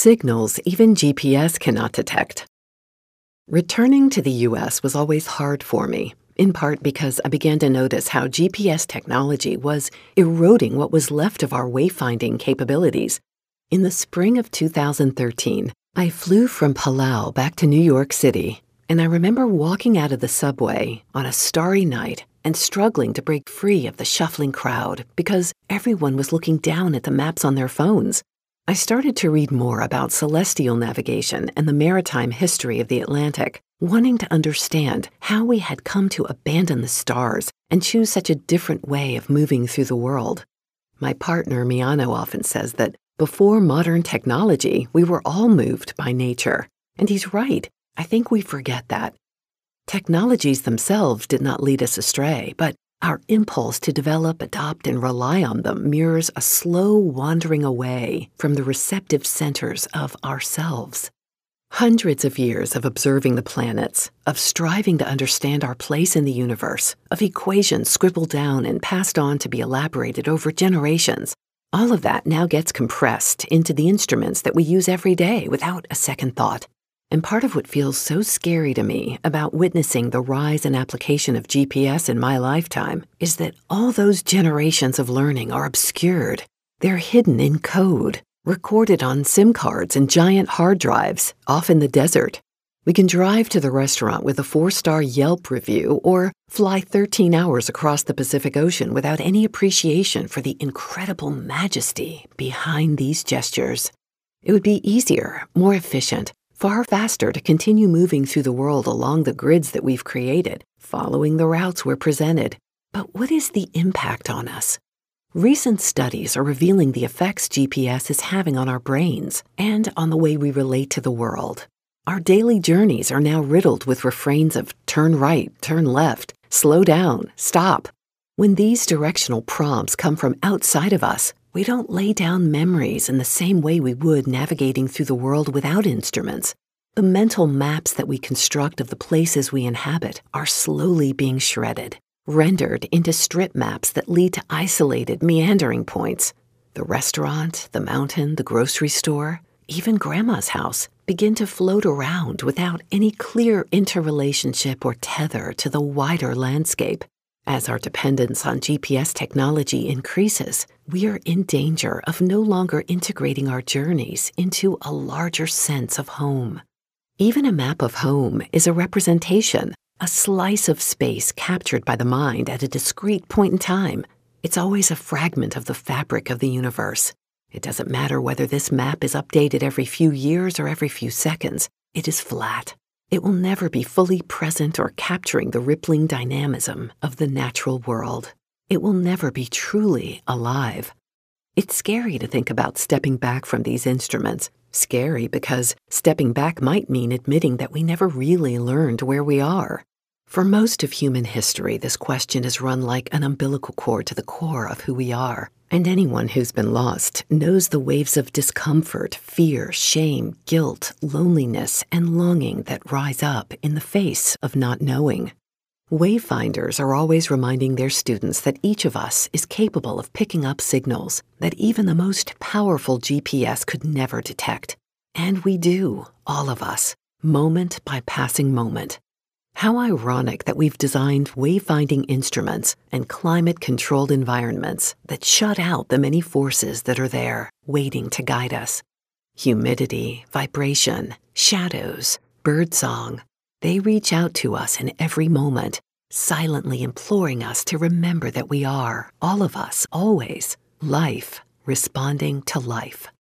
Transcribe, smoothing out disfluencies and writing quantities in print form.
Signals even GPS cannot detect. Returning to the US was always hard for me, in part because I began to notice how GPS technology was eroding what was left of our wayfinding capabilities. In the spring of 2013, I flew from Palau back to New York City, and I remember walking out of the subway on a starry night and struggling to break free of the shuffling crowd because everyone was looking down at the maps on their phones. I started to read more about celestial navigation and the maritime history of the Atlantic, wanting to understand how we had come to abandon the stars and choose such a different way of moving through the world. My partner, Miano, often says that before modern technology, we were all moved by nature. And he's right. I think we forget that. Technologies themselves did not lead us astray, but our impulse to develop, adopt, and rely on them mirrors a slow wandering away from the receptive centers of ourselves. Hundreds of years of observing the planets, of striving to understand our place in the universe, of equations scribbled down and passed on to be elaborated over generations, all of that now gets compressed into the instruments that we use every day without a second thought. And part of what feels so scary to me about witnessing the rise and application of GPS in my lifetime is that all those generations of learning are obscured. They're hidden in code, recorded on SIM cards and giant hard drives, off in the desert. We can drive to the restaurant with a 4-star Yelp review or fly 13 hours across the Pacific Ocean without any appreciation for the incredible majesty behind these gestures. It would be easier, more efficient, far faster to continue moving through the world along the grids that we've created, following the routes we're presented. But what is the impact on us? Recent studies are revealing the effects GPS is having on our brains and on the way we relate to the world. Our daily journeys are now riddled with refrains of turn right, turn left, slow down, stop. When these directional prompts come from outside of us, we don't lay down memories in the same way we would navigating through the world without instruments. The mental maps that we construct of the places we inhabit are slowly being shredded, rendered into strip maps that lead to isolated, meandering points. The restaurant, the mountain, the grocery store, even grandma's house begin to float around without any clear interrelationship or tether to the wider landscape. As our dependence on GPS technology increases, we are in danger of no longer integrating our journeys into a larger sense of home. Even a map of home is a representation, a slice of space captured by the mind at a discrete point in time. It's always a fragment of the fabric of the universe. It doesn't matter whether this map is updated every few years or every few seconds. It is flat. It will never be fully present or capturing the rippling dynamism of the natural world. It will never be truly alive. It's scary to think about stepping back from these instruments. Scary because stepping back might mean admitting that we never really learned where we are. For most of human history, this question has run like an umbilical cord to the core of who we are. And anyone who's been lost knows the waves of discomfort, fear, shame, guilt, loneliness, and longing that rise up in the face of not knowing. Wayfinders are always reminding their students that each of us is capable of picking up signals that even the most powerful GPS could never detect. And we do, all of us, moment by passing moment. How ironic that we've designed wayfinding instruments and climate-controlled environments that shut out the many forces that are there, waiting to guide us. Humidity, vibration, shadows, birdsong, they reach out to us in every moment, silently imploring us to remember that we are, all of us, always, life responding to life.